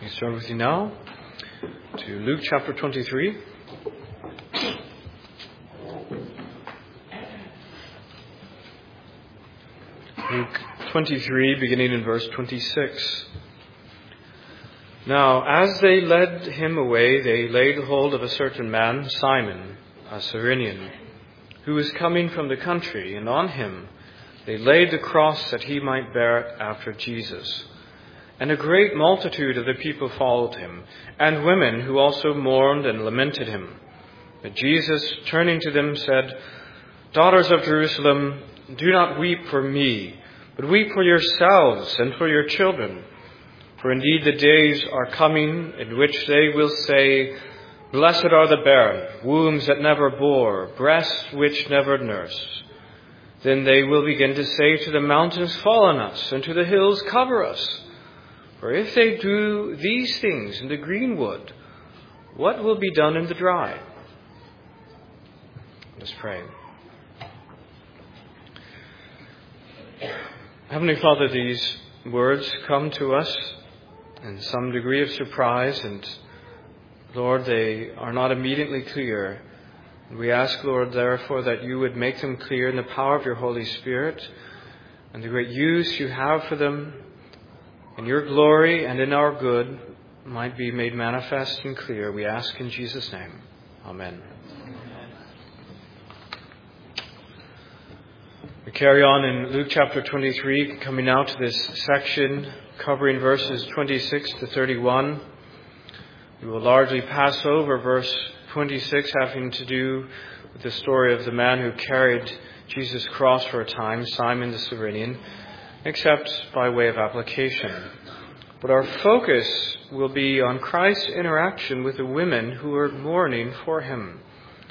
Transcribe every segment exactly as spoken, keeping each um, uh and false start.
Please turn with me now to Luke chapter twenty-three. Luke twenty-three, beginning in verse twenty-six. Now, as they led him away, they laid hold of a certain man, Simon, a Cyrenian, who was coming from the country, and on him they laid the cross that he might bear it after Jesus. And a great multitude of the people followed him, and women who also mourned and lamented him. But Jesus, turning to them, said, "Daughters of Jerusalem, do not weep for me, but weep for yourselves and for your children. For indeed the days are coming in which they will say, 'Blessed are the barren, wombs that never bore, breasts which never nursed.' Then they will begin to say to the mountains, 'Fall on us,' and to the hills, 'Cover us.' For if they do these things in the green wood, what will be done in the dry?" Let's pray. Heavenly Father, these words come to us in some degree of surprise, and Lord, they are not immediately clear. We ask, Lord, therefore, that you would make them clear in the power of your Holy Spirit and the great use you have for them, in your glory and in our good, might be made manifest and clear. We ask in Jesus' name. Amen. We carry on in Luke chapter twenty-three, coming now to this section covering verses twenty-six to thirty-one. We will largely pass over verse twenty-six, having to do with the story of the man who carried Jesus' cross for a time, Simon the Cyrenian, except by way of application. But our focus will be on Christ's interaction with the women who are mourning for him.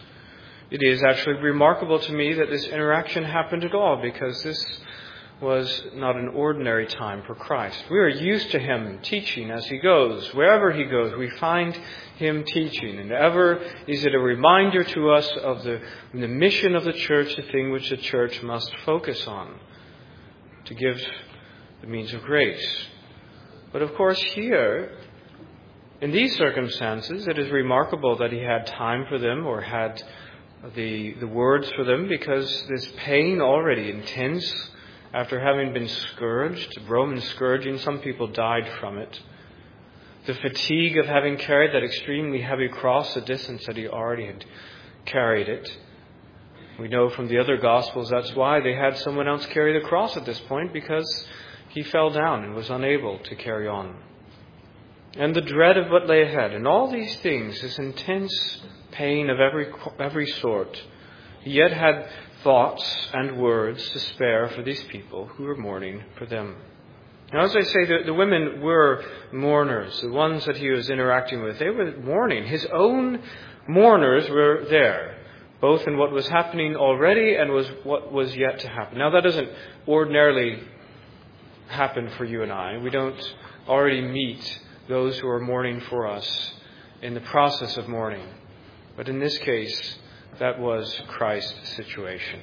It is actually remarkable to me that this interaction happened at all, because this was not an ordinary time for Christ. We are used to him teaching as he goes. Wherever he goes, we find him teaching. And ever is it a reminder to us of the, the mission of the church, the thing which the church must focus on, to give the means of grace. But of course here, in these circumstances, it is remarkable that he had time for them, or had the, the words for them, because this pain already intense, after having been scourged, Roman scourging, some people died from it. The fatigue of having carried that extremely heavy cross the distance that he already had carried it. We know from the other Gospels that's why they had someone else carry the cross at this point, because he fell down and was unable to carry on. And the dread of what lay ahead, and all these things, this intense pain of every every sort, he yet had thoughts and words to spare for these people who were mourning for them. Now, as I say, the, the women were mourners, the ones that he was interacting with. They were mourning. His own mourners were there, both in what was happening already and was what was yet to happen. Now, that doesn't ordinarily happen for you and I. We don't already meet those who are mourning for us in the process of mourning. But in this case, that was Christ's situation.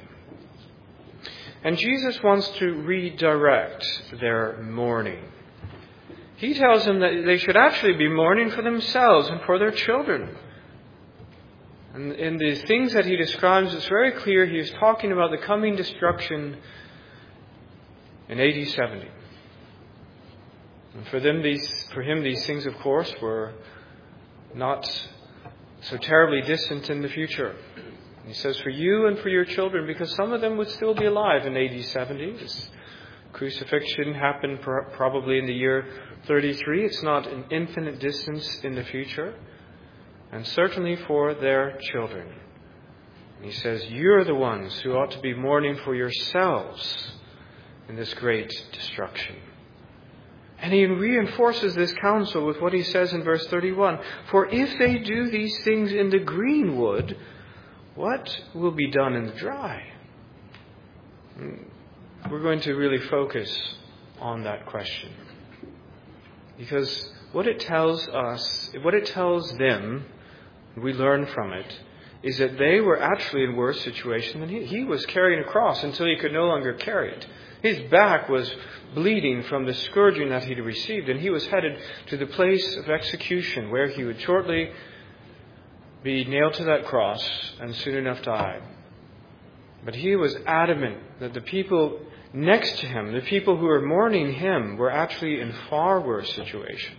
And Jesus wants to redirect their mourning. He tells them that they should actually be mourning for themselves and for their children. And in the things that he describes, it's very clear he is talking about the coming destruction in A D seventy. And for them, these, for him, these things, of course, were not so terribly distant in the future. He says, for you and for your children, because some of them would still be alive in A D seventy. This crucifixion happened probably in the year thirty-three. It's not an infinite distance in the future. And certainly for their children. And he says, you're the ones who ought to be mourning for yourselves in this great destruction. And he reinforces this counsel with what he says in verse thirty-one. For if they do these things in the green wood, what will be done in the dry? We're going to really focus on that question. Because what it tells us, what it tells them, we learn from it, is that they were actually in worse situation than he. He was carrying a cross until he could no longer carry it. His back was bleeding from the scourging that he'd received, and he was headed to the place of execution where he would shortly be nailed to that cross and soon enough die. But he was adamant that the people next to him, the people who were mourning him, were actually in far worse situation.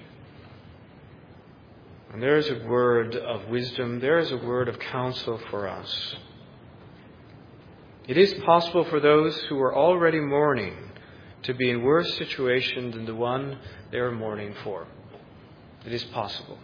And there is a word of wisdom, there is a word of counsel for us. It is possible for those who are already mourning to be in worse situation than the one they are mourning for. It is possible.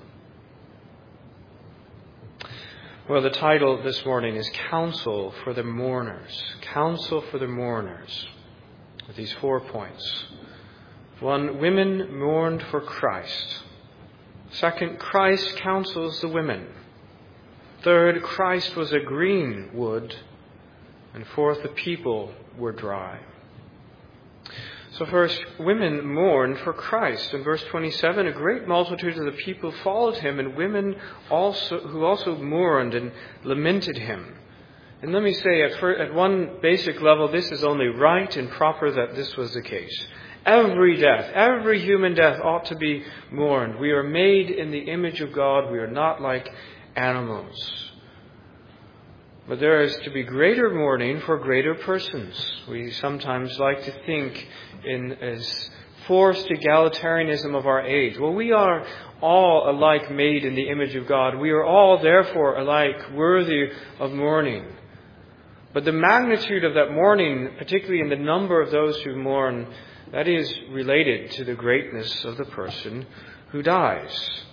Well, the title this morning is Counsel for the Mourners. Counsel for the Mourners. With these four points. One, women mourned for Christ. Second, Christ counsels the women. Third, Christ was a green wood. And fourth, the people were dry. So first, women mourned for Christ. In verse twenty-seven, a great multitude of the people followed him, and women also who also mourned and lamented him. And let me say, at, first, at one basic level, this is only right and proper that this was the case. Every death, every human death ought to be mourned. We are made in the image of God. We are not like animals. But there is to be greater mourning for greater persons. We sometimes like to think in as forced egalitarianism of our age. Well, we are all alike made in the image of God. We are all therefore alike worthy of mourning. But the magnitude of that mourning, particularly in the number of those who mourn, that is related to the greatness of the person who dies.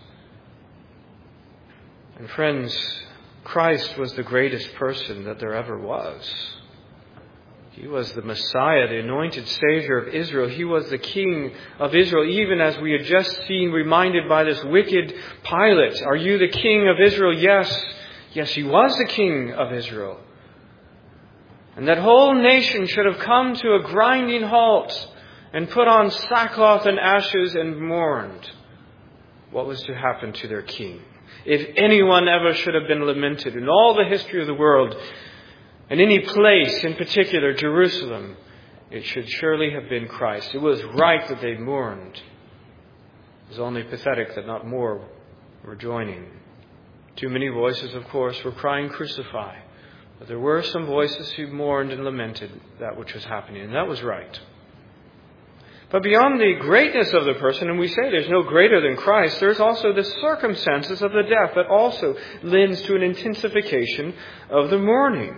And friends, Christ was the greatest person that there ever was. He was the Messiah, the anointed Savior of Israel. He was the King of Israel, even as we had just seen, reminded by this wicked Pilate. Are you the King of Israel? Yes. Yes, he was the King of Israel. And that whole nation should have come to a grinding halt and put on sackcloth and ashes and mourned what was to happen to their king. If anyone ever should have been lamented in all the history of the world, and any place in particular, Jerusalem, it should surely have been Christ. It was right that they mourned. It was only pathetic that not more were joining. Too many voices, of course, were crying, "Crucify." But there were some voices who mourned and lamented that which was happening, and that was right. But beyond the greatness of the person, and we say there's no greater than Christ, there's also the circumstances of the death that also lends to an intensification of the mourning.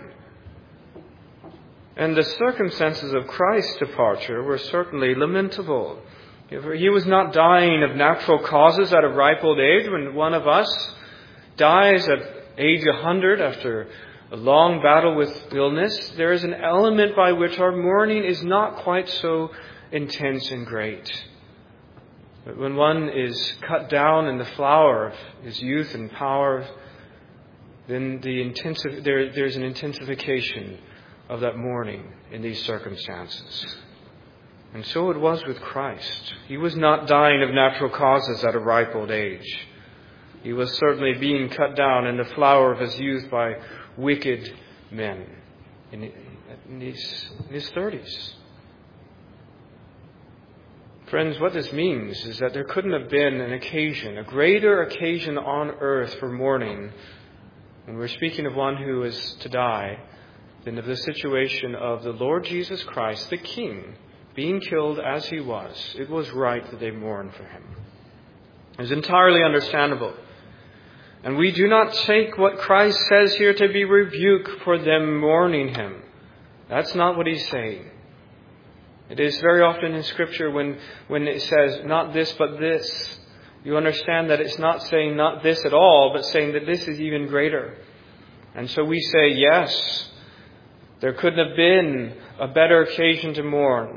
And the circumstances of Christ's departure were certainly lamentable. He was not dying of natural causes at a ripe old age. When one of us dies at age one hundred after a long battle with illness, there is an element by which our mourning is not quite so intense and great. But when one is cut down in the flower of his youth and power, then the intensiv- there, there's an intensification of that mourning in these circumstances. And so it was with Christ. He was not dying of natural causes at a ripe old age. He was certainly being cut down in the flower of his youth by wicked men in, in, his, in his thirties. Friends, what this means is that there couldn't have been an occasion, a greater occasion on earth for mourning, when we're speaking of one who is to die, than of the situation of the Lord Jesus Christ, the King, being killed as he was. It was right that they mourned for him. It was entirely understandable. And we do not take what Christ says here to be rebuke for them mourning him. That's not what he's saying. It is very often in Scripture when, when it says, not this but this, you understand that it's not saying not this at all, but saying that this is even greater. And so we say, yes, there couldn't have been a better occasion to mourn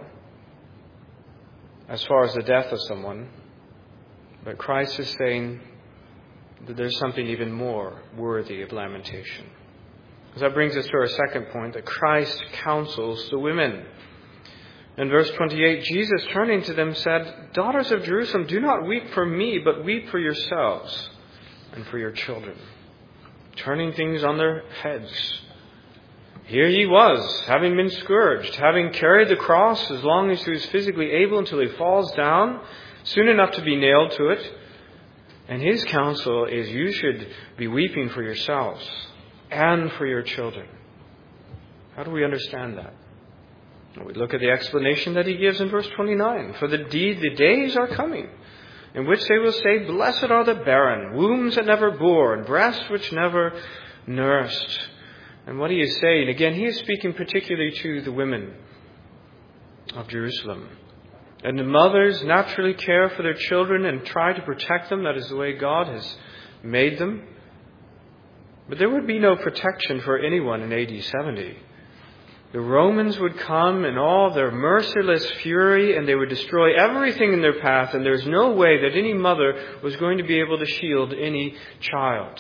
as far as the death of someone. But Christ is saying that there's something even more worthy of lamentation. So that brings us to our second point, that Christ counsels the women. In verse twenty-eight, Jesus, turning to them, said, "Daughters of Jerusalem, do not weep for me, but weep for yourselves and for your children." turning things on their heads. Here he was, having been scourged, having carried the cross as long as he was physically able until he falls down, soon enough to be nailed to it. And his counsel is, you should be weeping for yourselves and for your children. How do we understand that? We look at the explanation that he gives in verse twenty-nine. For the deed, the days are coming, in which they will say, blessed are the barren, wombs that never bore, and breasts which never nursed. And what he is saying, again, he is speaking particularly to the women of Jerusalem. And the mothers naturally care for their children and try to protect them. That is the way God has made them. But there would be no protection for anyone in A D seventy. The Romans would come in all their merciless fury, and they would destroy everything in their path, and there's no way that any mother was going to be able to shield any child.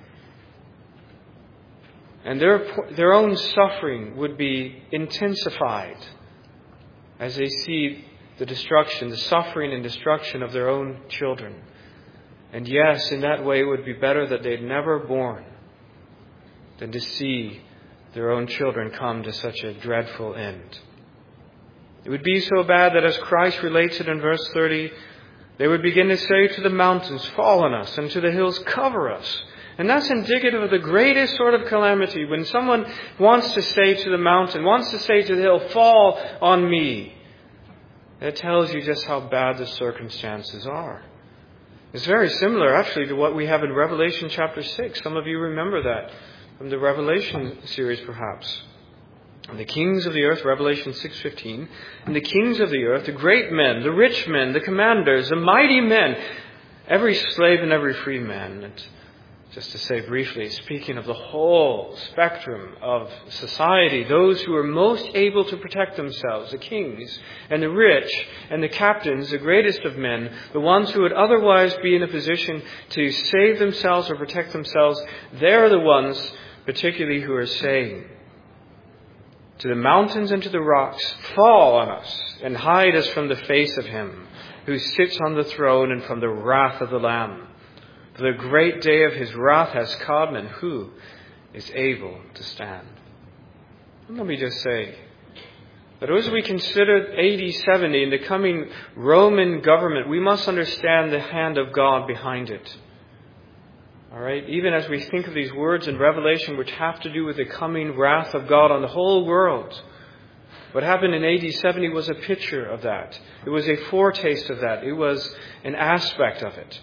And their, their own suffering would be intensified as they see the destruction, the suffering and destruction of their own children. And yes, in that way it would be better that they'd never born than to see their own children come to such a dreadful end. It would be so bad that, as Christ relates it in verse thirty, they would begin to say to the mountains, fall on us, and to the hills, cover us. And that's indicative of the greatest sort of calamity. When someone wants to say to the mountain, wants to say to the hill, fall on me, that tells you just how bad the circumstances are. It's very similar, actually, to what we have in Revelation chapter six. Some of you remember that from the Revelation series, perhaps. And the kings of the earth, Revelation six fifteen, and the kings of the earth, the great men, the rich men, the commanders, the mighty men, every slave and every free man. And just to say briefly, speaking of the whole spectrum of society, those who are most able to protect themselves, the kings and the rich and the captains, the greatest of men, the ones who would otherwise be in a position to save themselves or protect themselves, they're the ones particularly who are saying to the mountains and to the rocks, fall on us and hide us from the face of him who sits on the throne and from the wrath of the Lamb. For the great day of his wrath has come, and who is able to stand? And let me just say that as we consider A D seventy and the coming Roman government, we must understand the hand of God behind it. All right? Even as we think of these words in Revelation which have to do with the coming wrath of God on the whole world, what happened in A D seventy was a picture of that. It was a foretaste of that. It was an aspect of it.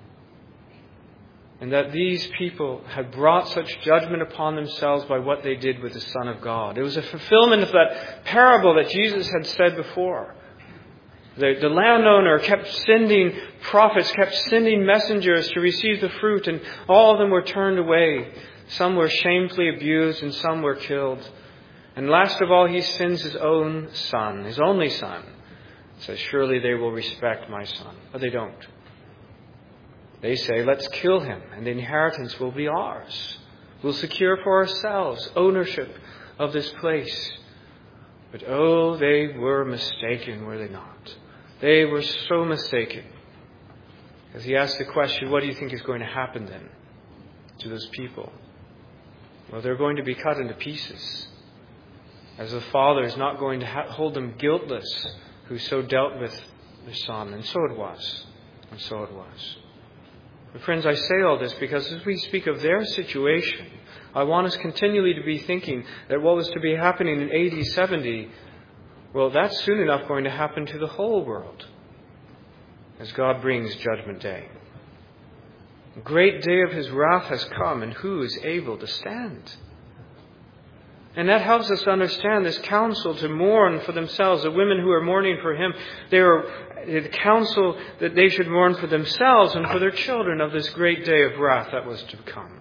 And that these people had brought such judgment upon themselves by what they did with the Son of God. It was a fulfillment of that parable that Jesus had said before. The, the landowner kept sending prophets, kept sending messengers to receive the fruit, and all of them were turned away. Some were shamefully abused and some were killed. And last of all, he sends his own son, his only son. Says, surely they will respect my son. But they don't. They say, let's kill him, and the inheritance will be ours. We'll secure for ourselves ownership of this place. But oh, they were mistaken, were they not? They were so mistaken. As he asked the question, what do you think is going to happen then to those people? Well, they're going to be cut into pieces. As the Father is not going to ha- hold them guiltless who so dealt with the Son. And so it was. And so it was. But friends, I say all this because as we speak of their situation, I want us continually to be thinking that what was to be happening in A D seventy, well, that's soon enough going to happen to the whole world as God brings Judgment Day. The great day of his wrath has come, and who is able to stand? And that helps us to understand this counsel to mourn for themselves. The women who are mourning for him, they are the counsel that they should mourn for themselves and for their children of this great day of wrath that was to come.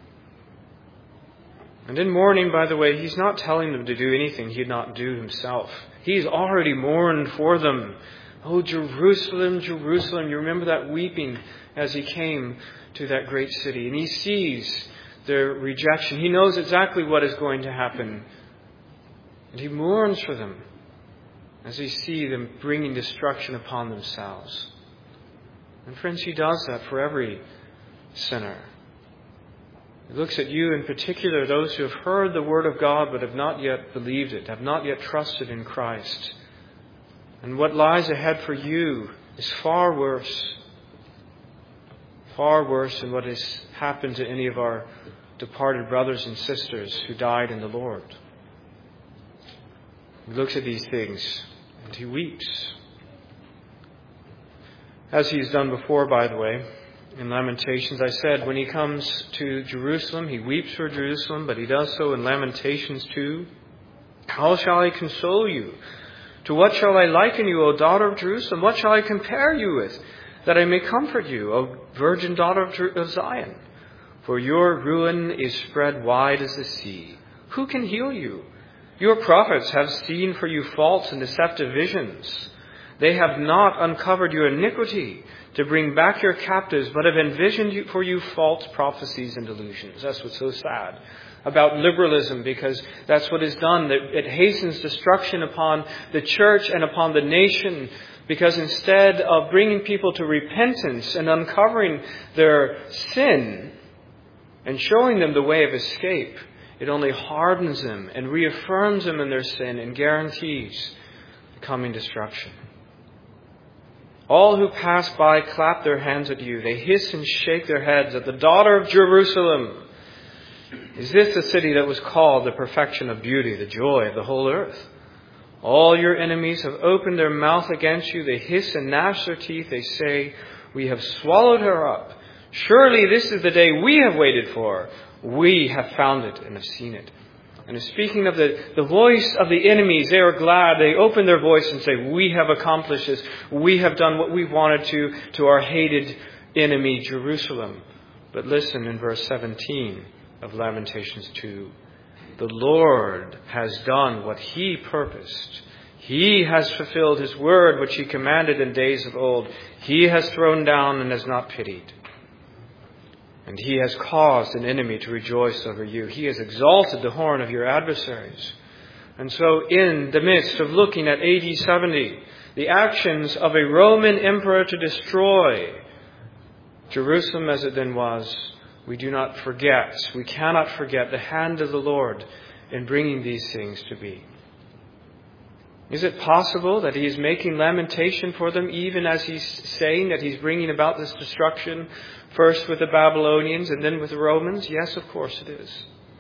And in mourning, by the way, he's not telling them to do anything he'd not do himself. He's already mourned for them. Oh, Jerusalem, Jerusalem. You remember that weeping as he came to that great city. And he sees their rejection. He knows exactly what is going to happen. And he mourns for them as he sees them bringing destruction upon themselves. And friends, he does that for every sinner. He looks at you in particular, those who have heard the word of God but have not yet believed it, have not yet trusted in Christ. And what lies ahead for you is far worse. Far worse than what has happened to any of our departed brothers and sisters who died in the Lord. He looks at these things and he weeps. As he's done before, by the way, in Lamentations, I said, when he comes to Jerusalem, he weeps for Jerusalem, but he does so in Lamentations too. How shall I console you? To what shall I liken you, O daughter of Jerusalem? What shall I compare you with, that I may comfort you, O virgin daughter of Zion? For your ruin is spread wide as the sea. Who can heal you? Your prophets have seen for you false and deceptive visions. They have not uncovered your iniquity to bring back your captives, but have envisioned for you false prophecies and delusions. That's what's so sad about liberalism, because that's what is done. It hastens destruction upon the church and upon the nation, because instead of bringing people to repentance and uncovering their sin and showing them the way of escape, it only hardens them and reaffirms them in their sin and guarantees the coming destruction. All who pass by clap their hands at you. They hiss and shake their heads at the daughter of Jerusalem. Is this the city that was called the perfection of beauty, the joy of the whole earth? All your enemies have opened their mouth against you. They hiss and gnash their teeth. They say, we have swallowed her up. Surely this is the day we have waited for. We have found it and have seen it. And speaking of the, the voice of the enemies, they are glad. They open their voice and say, we have accomplished this. We have done what we wanted to to our hated enemy, Jerusalem. But listen in verse seventeen of Lamentations two. The Lord has done what He purposed. He has fulfilled His word, which He commanded in days of old. He has thrown down and has not pitied. And He has caused an enemy to rejoice over you. He has exalted the horn of your adversaries. And so in the midst of looking at A D seventy, the actions of a Roman emperor to destroy Jerusalem as it then was, we do not forget, we cannot forget the hand of the Lord in bringing these things to be. Is it possible that He is making lamentation for them even as He's saying that He's bringing about this destruction, first with the Babylonians and then with the Romans? Yes, of course it is.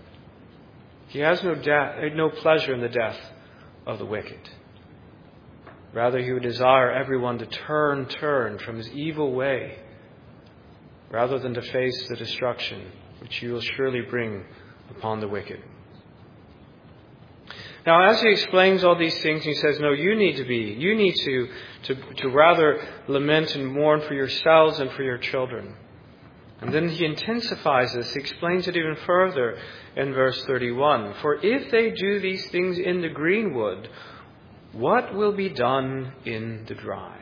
He has no death, no pleasure in the death of the wicked. Rather, He would desire everyone to turn, turn from his evil way, rather than to face the destruction which He will surely bring upon the wicked. Now, as He explains all these things, He says, no, you need to be, you need to, to, to rather lament and mourn for yourselves and for your children. And then He intensifies this. He explains it even further in verse thirty-one. For if they do these things in the greenwood, what will be done in the dry?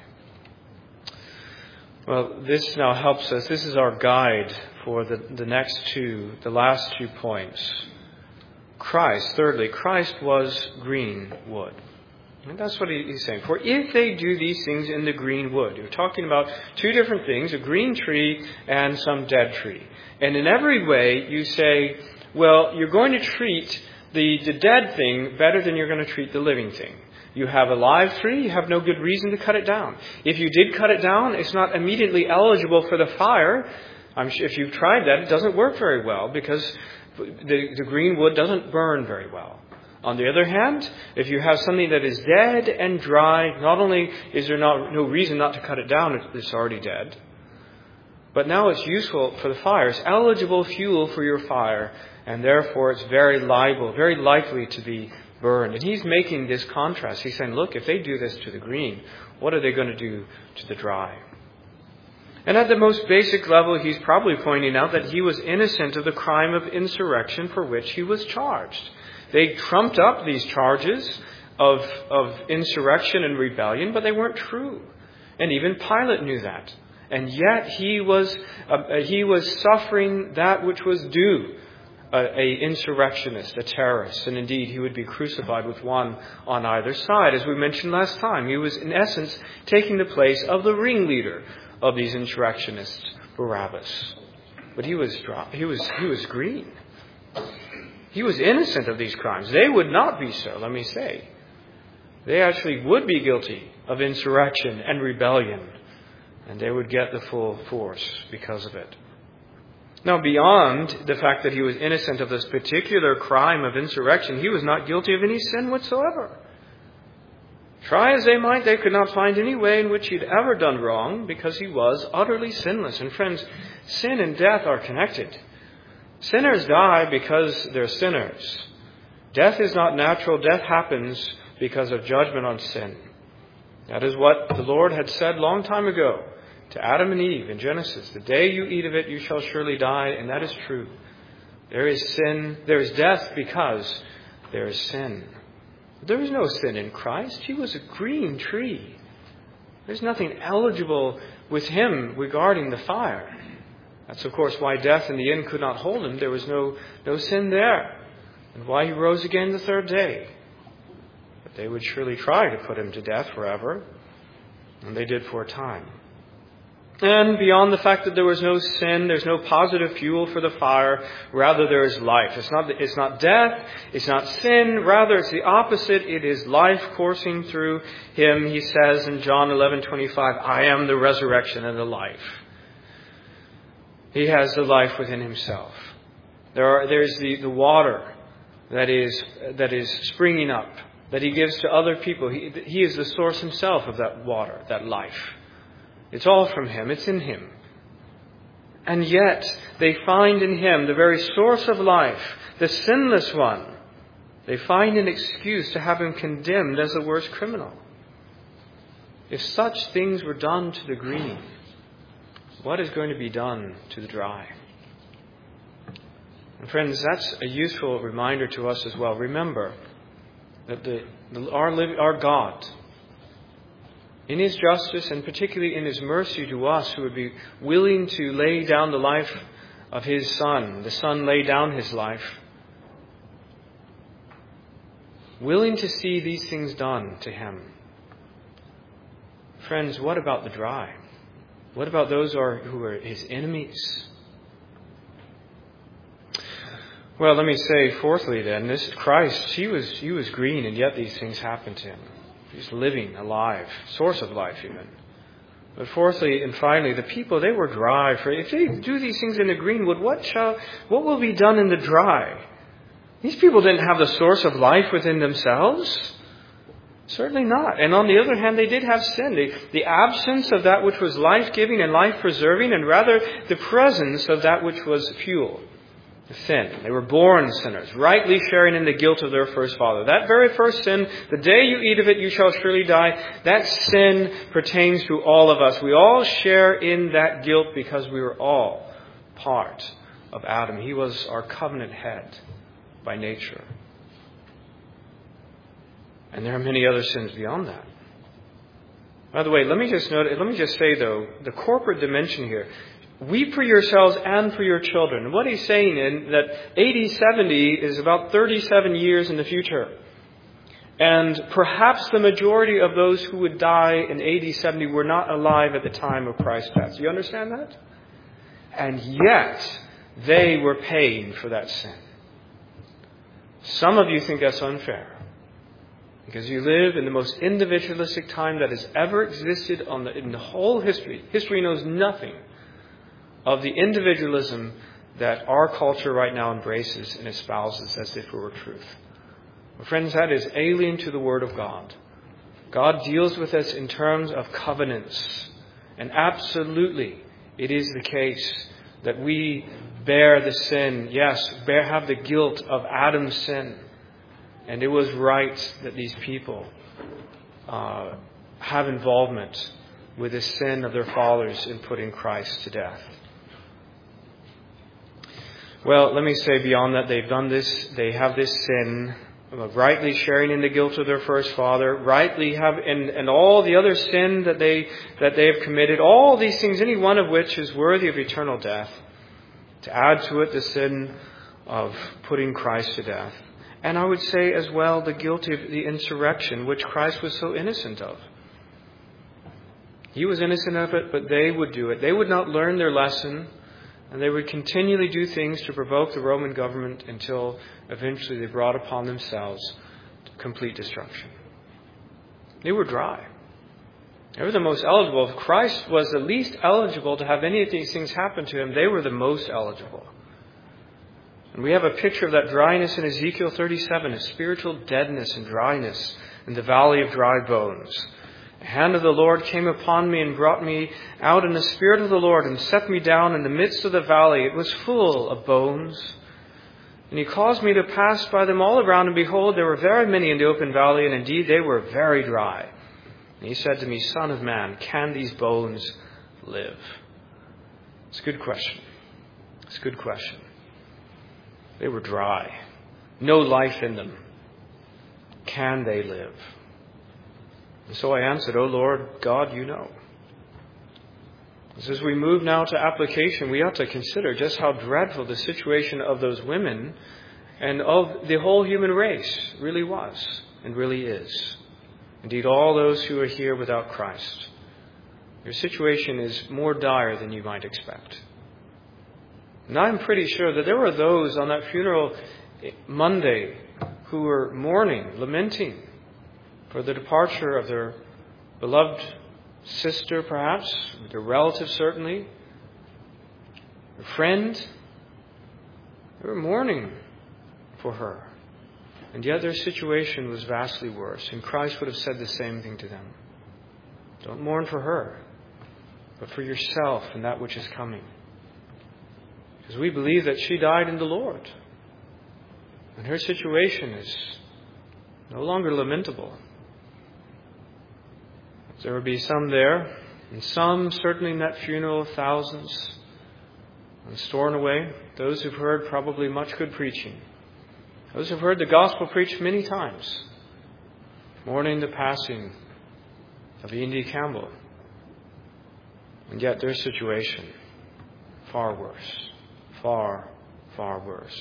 Well, this now helps us. This is our guide for the, the next two, the last two points. Christ, thirdly, Christ was green wood. And that's what he's saying. For if they do these things in the green wood, you're talking about two different things, a green tree and some dead tree. And in every way, you say, well, you're going to treat the, the dead thing better than you're going to treat the living thing. You have a live tree, you have no good reason to cut it down. If you did cut it down, it's not immediately eligible for the fire. I'm sure if you've tried that, it doesn't work very well because the, the green wood doesn't burn very well. On the other hand, if you have something that is dead and dry, not only is there not, no reason not to cut it down, it's already dead, but now it's useful for the fire. It's eligible fuel for your fire, and therefore it's very liable, very likely to be burned. And He's making this contrast. He's saying, look, if they do this to the green, what are they going to do to the dry? And at the most basic level, He's probably pointing out that He was innocent of the crime of insurrection for which He was charged. They trumped up these charges of, of insurrection and rebellion, but they weren't true. And even Pilate knew that. And yet he was uh, he was suffering that which was due, uh, a insurrectionist, a terrorist. And indeed, he would be crucified with one on either side. As we mentioned last time, he was in essence taking the place of the ringleader of these insurrectionists, Barabbas. but he was dry, he was he was green. He was innocent of these crimes. They would not be so, let me say. They actually would be guilty of insurrection and rebellion, and they would get the full force because of it. Now, beyond the fact that he was innocent of this particular crime of insurrection, he was not guilty of any sin whatsoever. Try as they might, they could not find any way in which he'd ever done wrong, because he was utterly sinless. And friends, sin and death are connected. Sinners die because they're sinners. Death is not natural. Death happens because of judgment on sin. That is what the Lord had said long time ago to Adam and Eve in Genesis. The day you eat of it, you shall surely die. And that is true. There is sin. There is death because there is sin. There is no sin in Christ. He was a green tree. There's nothing eligible with him regarding the fire. That's, of course, why death in the end could not hold him. There was no, no sin there. And why he rose again the third day. But they would surely try to put him to death forever. And they did for a time. And beyond the fact that there was no sin, there's no positive fuel for the fire. Rather, there is life. It's not, it's not death. It's not sin. Rather, it's the opposite. It is life coursing through him. He says in John eleven twenty-five, I am the resurrection and the life. He has the life within himself. There are, there's the, the water that is, that is springing up, that he gives to other people. He, he is the source himself of that water, that life. It's all from him. It's in him. And yet, they find in him the very source of life, the sinless one. They find an excuse to have him condemned as the worst criminal. If such things were done to the green, what is going to be done to the dry? And friends, that's a useful reminder to us as well. Remember that the, the, our, our God, in his justice and particularly in his mercy to us who would be willing to lay down the life of his Son, the Son laid down his life, willing to see these things done to him. Friends, what about the dry? What about those who are, who are his enemies? Well, let me say fourthly then, this Christ, he was, he was green and yet these things happened to him. He's living, alive, source of life even. But fourthly and finally, the people, they were dry. For if they do these things in the greenwood, what shall, what will be done in the dry? These people didn't have the source of life within themselves. Certainly not. And on the other hand, they did have sin. The, the absence of that which was life-giving and life-preserving, and rather the presence of that which was fuel. Sin. They were born sinners, rightly sharing in the guilt of their first father. That very first sin, the day you eat of it, you shall surely die. That sin pertains to all of us. We all share in that guilt because we were all part of Adam. He was our covenant head by nature. And there are many other sins beyond that. By the way, let me just note, let me just say though, the corporate dimension here. Weep for yourselves and for your children. What he's saying is that A D seventy is about thirty-seven years in the future. And perhaps the majority of those who would die in A D seventy were not alive at the time of Christ's death. Do you understand that? And yet, they were paying for that sin. Some of you think that's unfair. Because you live in the most individualistic time that has ever existed on the, in the whole history. History knows nothing of the individualism that our culture right now embraces and espouses as if it were truth. Well, friends, that is alien to the Word of God. God deals with us in terms of covenants. And absolutely, it is the case that we bear the sin, yes, bear, have the guilt of Adam's sin. And it was right that these people uh, have involvement with the sin of their fathers in putting Christ to death. Well, let me say beyond that, they've done this, they have this sin of rightly sharing in the guilt of their first father, rightly have, and, and all the other sin that they, that they have committed, all these things, any one of which is worthy of eternal death. To add to it the sin of putting Christ to death. And I would say as well the guilt of the insurrection, which Christ was so innocent of. He was innocent of it, but they would do it. They would not learn their lesson. And they would continually do things to provoke the Roman government until eventually they brought upon themselves complete destruction. They were dry. They were the most eligible. If Christ was the least eligible to have any of these things happen to him, they were the most eligible. And we have a picture of that dryness in Ezekiel thirty-seven, a spiritual deadness and dryness in the valley of dry bones. The hand of the Lord came upon me and brought me out in the spirit of the Lord and set me down in the midst of the valley. It was full of bones. And he caused me to pass by them all around, and behold, there were very many in the open valley, and indeed they were very dry. And he said to me, Son of man, can these bones live? It's a good question. It's a good question. They were dry. No life in them. Can they live? And so I answered, O Lord God, you know. As we move now to application, we ought to consider just how dreadful the situation of those women and of the whole human race really was and really is. Indeed, all those who are here without Christ. Your situation is more dire than you might expect. And I'm pretty sure that there were those on that funeral Monday who were mourning, lamenting for the departure of their beloved sister, perhaps, their relative, certainly, their friend. They were mourning for her. And yet their situation was vastly worse. And Christ would have said the same thing to them. Don't mourn for her, but for yourself and that which is coming. Because we believe that she died in the Lord. And her situation is no longer lamentable. There will be some there, and some certainly in that funeral of thousands, and storing away. Those who've heard probably much good preaching. Those who've heard the gospel preached many times, mourning the passing of E and D Campbell. And yet their situation, far worse. Far, far worse.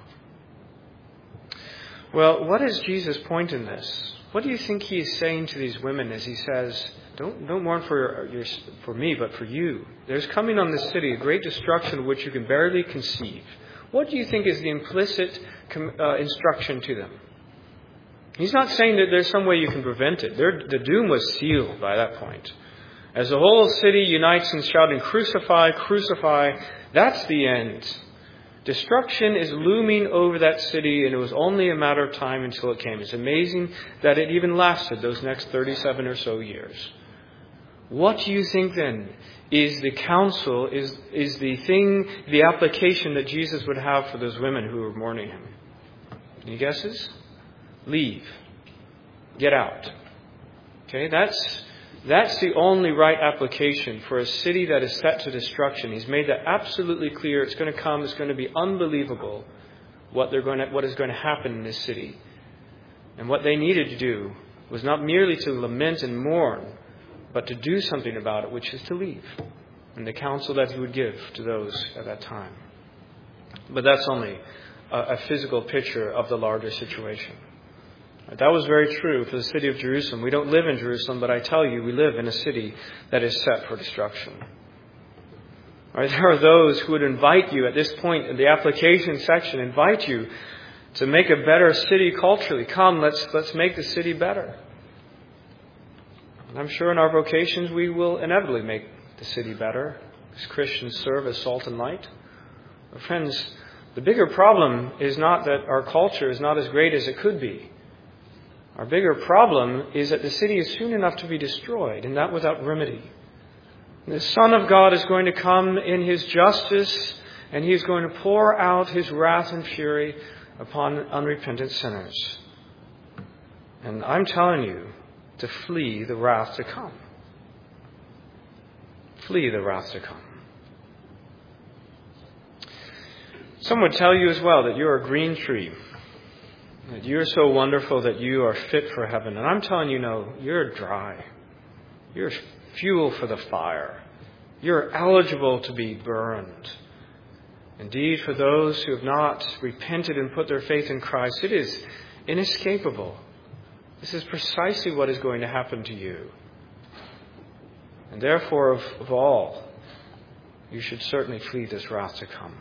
Well, what is Jesus' point in this? What do you think he is saying to these women as he says, don't, don't mourn for, your, for me, but for you. There's coming on this city a great destruction which you can barely conceive. What do you think is the implicit uh, instruction to them? He's not saying that there's some way you can prevent it. Their, the doom was sealed by that point. As the whole city unites in shouting, crucify, crucify, that's the end. Destruction is looming over that city, and it was only a matter of time until it came. It's amazing that it even lasted those next thirty-seven or so years. What do you think then is the counsel, is, is the thing, the application that Jesus would have for those women who were mourning him? Any guesses? Leave. Get out. Okay, that's That's the only right application for a city that is set to destruction. He's made that absolutely clear. It's going to come. It's going to be unbelievable what they're going to, what is going to happen in this city. And what they needed to do was not merely to lament and mourn, but to do something about it, which is to leave. And the counsel that he would give to those at that time. But that's only a, a physical picture of the larger situation. That was very true for the city of Jerusalem. We don't live in Jerusalem, but I tell you, we live in a city that is set for destruction. Right? There are those who would invite you at this point in the application section, invite you to make a better city culturally. Come, let's let's make the city better. And I'm sure in our vocations we will inevitably make the city better as Christians serve as salt and light. But friends, the bigger problem is not that our culture is not as great as it could be. Our bigger problem is that the city is soon enough to be destroyed, and that without remedy. And the Son of God is going to come in his justice, and he is going to pour out his wrath and fury upon unrepentant sinners. And I'm telling you to flee the wrath to come. Flee the wrath to come. Some would tell you as well that you're a green tree. That you're so wonderful that you are fit for heaven. And I'm telling you, no, you're dry. You're fuel for the fire. You're eligible to be burned. Indeed, for those who have not repented and put their faith in Christ, it is inescapable. This is precisely what is going to happen to you. And therefore, of, of all, you should certainly flee this wrath to come.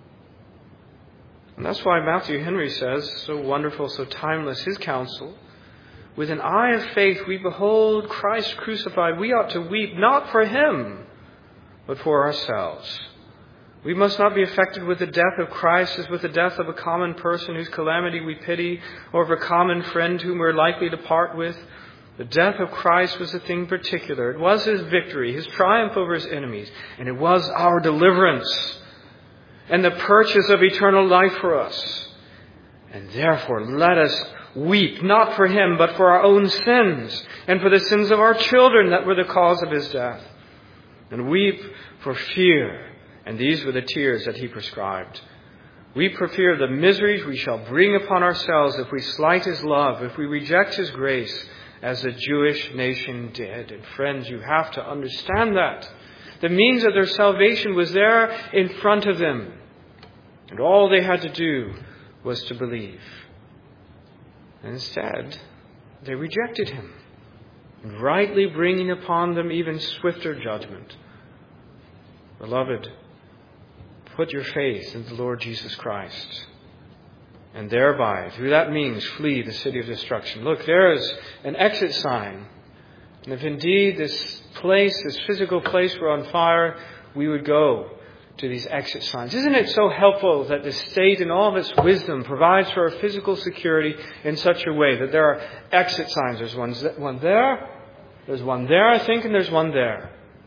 And that's why Matthew Henry says, so wonderful, so timeless, his counsel, with an eye of faith we behold Christ crucified. We ought to weep not for him, but for ourselves. We must not be affected with the death of Christ as with the death of a common person whose calamity we pity, or of a common friend whom we're likely to part with. The death of Christ was a thing particular. It was his victory, his triumph over his enemies, and it was our deliverance and the purchase of eternal life for us. And therefore let us weep, not for him, but for our own sins, and for the sins of our children that were the cause of his death. And weep for fear. And these were the tears that he prescribed. Weep for fear of the miseries we shall bring upon ourselves if we slight his love, if we reject his grace, as the Jewish nation did. And friends, you have to understand that. The means of their salvation was there in front of them. And all they had to do was to believe. And instead, they rejected him, rightly bringing upon them even swifter judgment. Beloved, put your faith in the Lord Jesus Christ, and thereby, through that means, flee the city of destruction. Look, there is an exit sign. And if indeed this place, this physical place were on fire, we would go to these exit signs. Isn't it so helpful that the state in all of its wisdom provides for our physical security in such a way that there are exit signs? There's one, one there, there's one there, I think, and there's one there.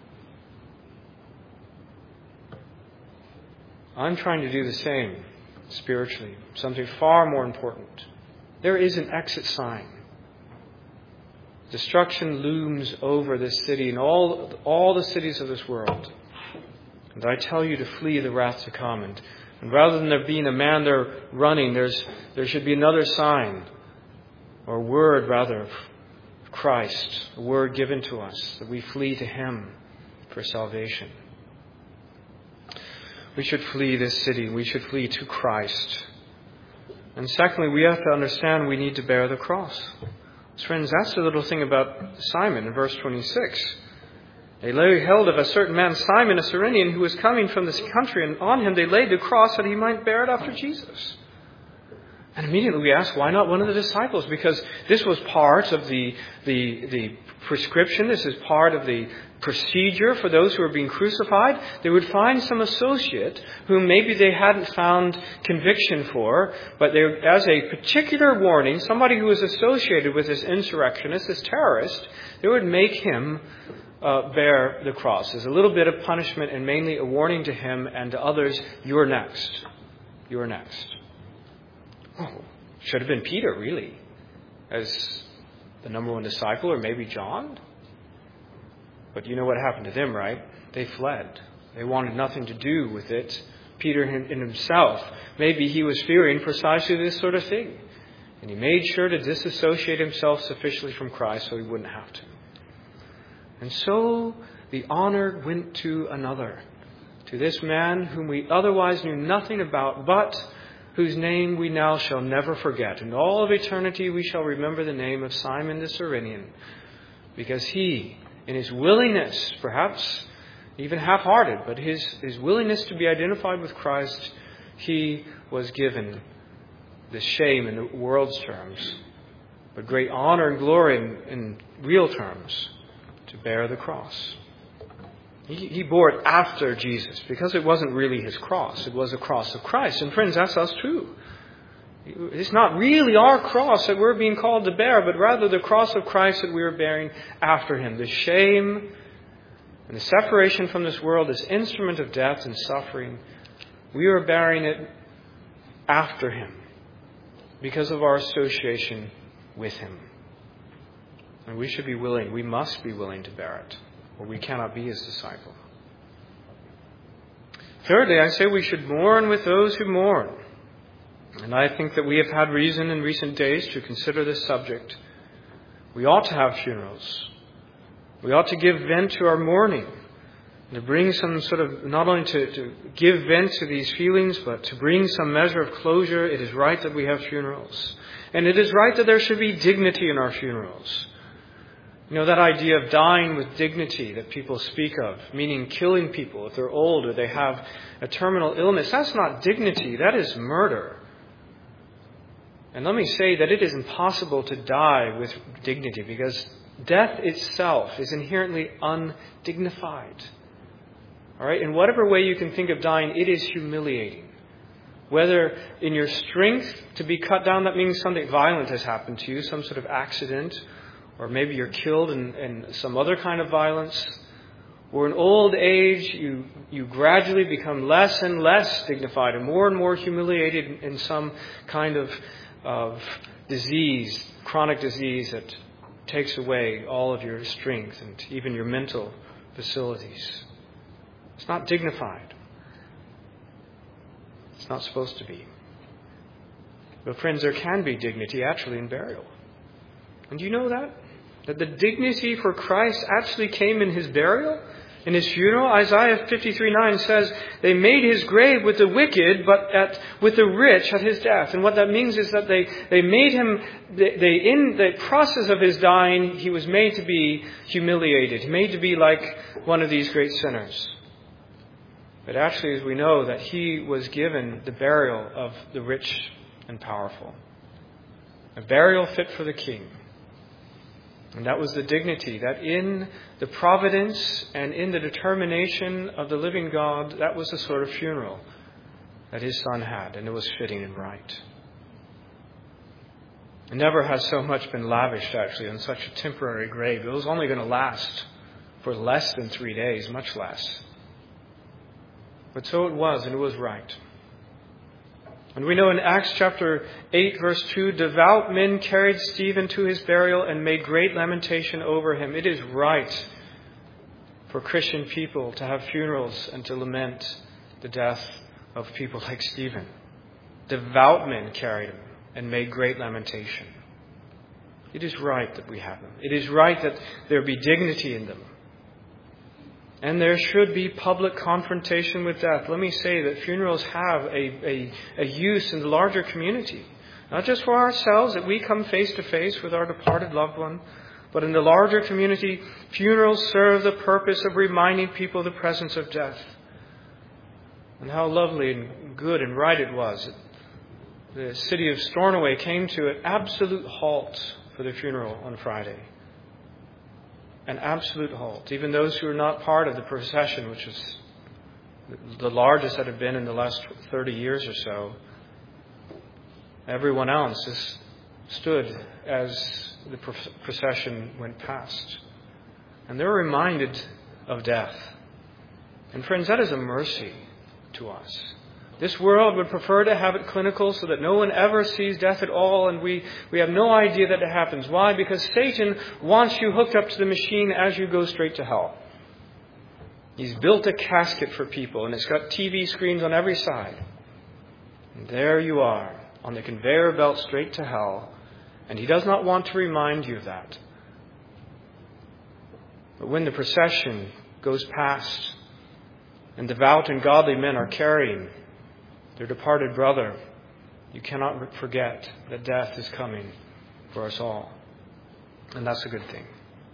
I'm trying to do the same spiritually, something far more important. There is an exit sign. Destruction looms over this city and all, all the cities of this world. And I tell you to flee the wrath to come. And, and rather than there being a man there running, there's, there should be another sign, or word rather, of Christ, a word given to us, that we flee to him for salvation. We should flee this city. We should flee to Christ. And secondly, we have to understand we need to bear the cross. So friends, that's the little thing about Simon in verse twenty-six. They laid hold of a certain man, Simon, a Cyrenian, who was coming from this country, and on him they laid the cross that he might bear it after Jesus. And immediately we ask, why not one of the disciples? Because this was part of the, the, the prescription. This is part of the procedure for those who are being crucified. They would find some associate whom maybe they hadn't found conviction for, but they, as a particular warning, somebody who was associated with this insurrectionist, this terrorist, they would make him uh, bear the cross as a little bit of punishment, and mainly a warning to him and to others, you're next. You're next. Oh, should have been Peter, really, as the number one disciple, or maybe John. But you know what happened to them, right? They fled. They wanted nothing to do with it. Peter in himself, maybe he was fearing precisely this sort of thing. And he made sure to disassociate himself sufficiently from Christ so he wouldn't have to. And so the honor went to another, to this man whom we otherwise knew nothing about, but whose name we now shall never forget. In all of eternity we shall remember the name of Simon the Cyrenian, because he, in his willingness, perhaps even half-hearted, but his, his willingness to be identified with Christ, he was given the shame in the world's terms, but great honor and glory in, in real terms, to bear the cross. He, he bore it after Jesus, because it wasn't really his cross. It was the cross of Christ. And friends, that's us too. It's not really our cross that we're being called to bear, but rather the cross of Christ that we are bearing after him. The shame and the separation from this world, this instrument of death and suffering, we are bearing it after him because of our association with him. And we should be willing, we must be willing to bear it, or we cannot be his disciple. Thirdly, I say we should mourn with those who mourn. And I think that we have had reason in recent days to consider this subject. We ought to have funerals. We ought to give vent to our mourning. To bring some sort of, not only to, to give vent to these feelings, but to bring some measure of closure. It is right that we have funerals. And it is right that there should be dignity in our funerals. You know, that idea of dying with dignity that people speak of, meaning killing people if they're old or they have a terminal illness, that's not dignity, that is murder. And let me say that it is impossible to die with dignity because death itself is inherently undignified. All right? In whatever way you can think of dying, it is humiliating. Whether in your strength to be cut down, that means something violent has happened to you, some sort of accident, or maybe you're killed in, in some other kind of violence. Or in old age, you, you gradually become less and less dignified and more and more humiliated in some kind of, of disease, chronic disease that takes away all of your strength and even your mental facilities. It's not dignified. It's not supposed to be. But friends, there can be dignity actually in burial. And do you know that? That the dignity for Christ actually came in his burial, in his funeral. Isaiah fifty-three nine says, they made his grave with the wicked, but at, with the rich at his death. And what that means is that they, they made him, they, they in the process of his dying, he was made to be humiliated, made to be like one of these great sinners. But actually, as we know, that he was given the burial of the rich and powerful. A burial fit for the king. And that was the dignity that in the providence and in the determination of the living God, that was the sort of funeral that his son had, and it was fitting and right. And never has so much been lavished, actually, on such a temporary grave. It was only going to last for less than three days, much less. But so it was, and it was right. And we know in Acts chapter eight, verse two, devout men carried Stephen to his burial and made great lamentation over him. It is right for Christian people to have funerals and to lament the death of people like Stephen. Devout men carried him and made great lamentation. It is right that we have them. It is right that there be dignity in them. And there should be public confrontation with death. Let me say that funerals have a, a, a use in the larger community. Not just for ourselves, that we come face to face with our departed loved one, but in the larger community, funerals serve the purpose of reminding people of the presence of death. And how lovely and good and right it was. The city of Stornoway came to an absolute halt for the funeral on Friday. An absolute halt. Even those who were not part of the procession, which was the largest that had been in the last thirty years or so, everyone else just stood as the procession went past. And they were reminded of death. And friends, that is a mercy to us. This world would prefer to have it clinical so that no one ever sees death at all, and we, we have no idea that it happens. Why? Because Satan wants you hooked up to the machine as you go straight to hell. He's built a casket for people, and it's got T V screens on every side. And there you are, on the conveyor belt straight to hell, and he does not want to remind you of that. But when the procession goes past, and devout and godly men are carrying their departed brother, you cannot forget that death is coming for us all. And that's a good thing.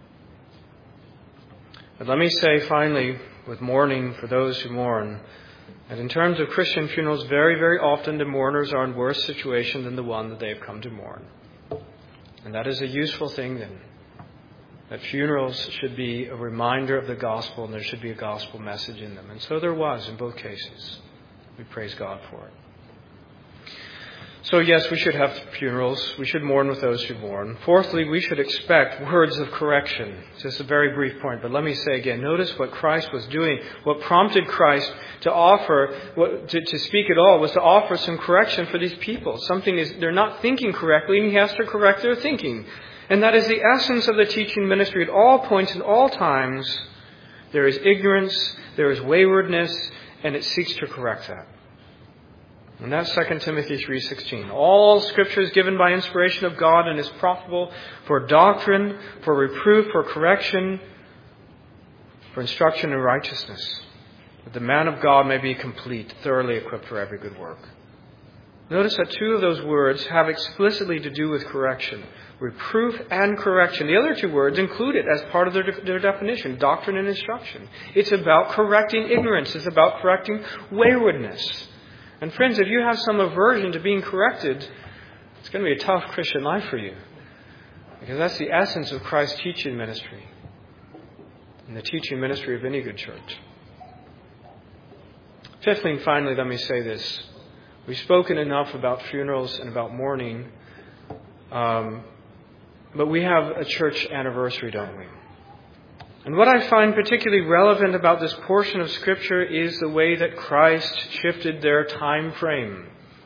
But let me say finally, with mourning for those who mourn, that in terms of Christian funerals, very, very often the mourners are in worse situation than the one that they have come to mourn. And that is a useful thing then. That funerals should be a reminder of the gospel, and there should be a gospel message in them. And so there was in both cases. We praise God for it. So yes, we should have funerals. We should mourn with those who mourn. Fourthly, we should expect words of correction. Just a very brief point, but let me say again, notice what Christ was doing. What prompted Christ to offer, what, to, to speak at all, was to offer some correction for these people. Something is, they're not thinking correctly, and he has to correct their thinking. And that is the essence of the teaching ministry. At all points, at all times, there is ignorance, there is waywardness, and it seeks to correct that. And that's Second Timothy three sixteen. All Scripture is given by inspiration of God and is profitable for doctrine, for reproof, for correction, for instruction in righteousness, that the man of God may be complete, thoroughly equipped for every good work. Notice that two of those words have explicitly to do with correction. Reproof and correction. The other two words include it as part of their, their definition, doctrine and instruction. It's about correcting ignorance. It's about correcting waywardness. And friends, if you have some aversion to being corrected, it's going to be a tough Christian life for you. Because that's the essence of Christ's teaching ministry and the teaching ministry of any good church. Fifthly and finally, let me say this. We've spoken enough about funerals and about mourning. Um, But we have a church anniversary, don't we? And what I find particularly relevant about this portion of Scripture is the way that Christ shifted their time frame.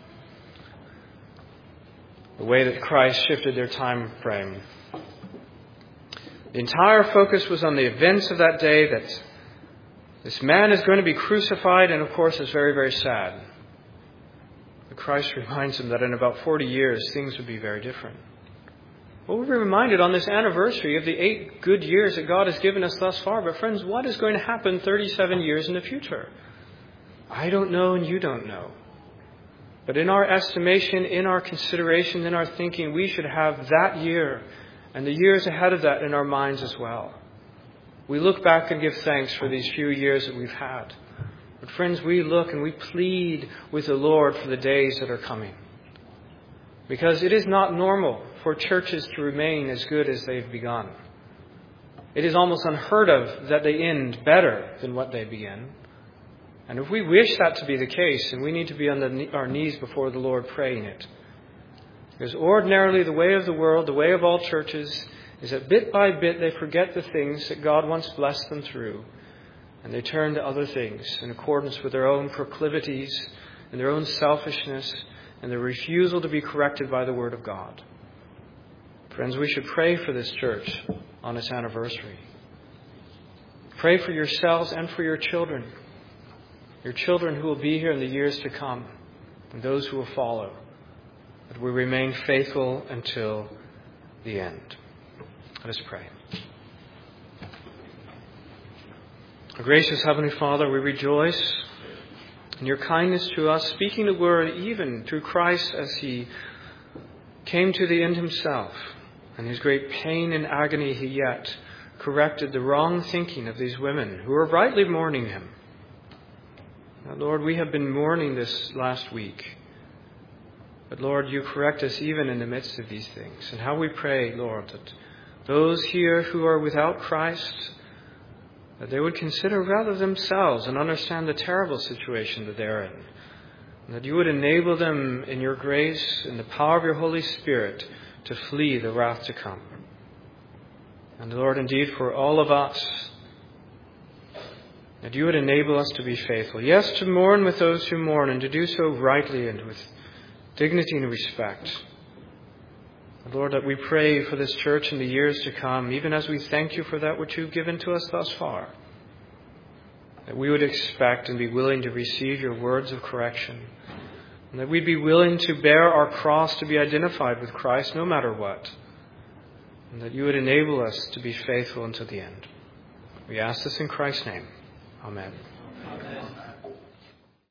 The way that Christ shifted their time frame. The entire focus was on the events of that day, that this man is going to be crucified, and of course it's very, very sad. But Christ reminds them that in about forty years things would be very different. Well, we're reminded on this anniversary of the eight good years that God has given us thus far. But friends, what is going to happen thirty-seven years in the future? I don't know and you don't know. But in our estimation, in our consideration, in our thinking, we should have that year and the years ahead of that in our minds as well. We look back and give thanks for these few years that we've had. But friends, we look and we plead with the Lord for the days that are coming. Because it is not normal for churches to remain as good as they've begun. It is almost unheard of that they end better than what they begin. And if we wish that to be the case, then we need to be on the, our knees before the Lord praying it. Because ordinarily the way of the world, the way of all churches, is that bit by bit they forget the things that God once blessed them through. And they turn to other things in accordance with their own proclivities and their own selfishness and their refusal to be corrected by the Word of God. Friends, we should pray for this church on its anniversary. Pray for yourselves and for your children. Your children who will be here in the years to come, and those who will follow. That we remain faithful until the end. Let us pray. Our gracious Heavenly Father, we rejoice in your kindness to us, speaking the word even through Christ as he came to the end himself. And his great pain and agony, he yet corrected the wrong thinking of these women who were rightly mourning him. Now, Lord, we have been mourning this last week. But Lord, you correct us even in the midst of these things. And how we pray, Lord, that those here who are without Christ, that they would consider rather themselves and understand the terrible situation that they're in. And that you would enable them in your grace and the power of your Holy Spirit to flee the wrath to come. And Lord, indeed, for all of us, that you would enable us to be faithful. Yes, to mourn with those who mourn, and to do so rightly and with dignity and respect. And Lord, that we pray for this church in the years to come, even as we thank you for that which you've given to us thus far. That we would expect and be willing to receive your words of correction. And that we'd be willing to bear our cross to be identified with Christ no matter what. And that you would enable us to be faithful until the end. We ask this in Christ's name. Amen.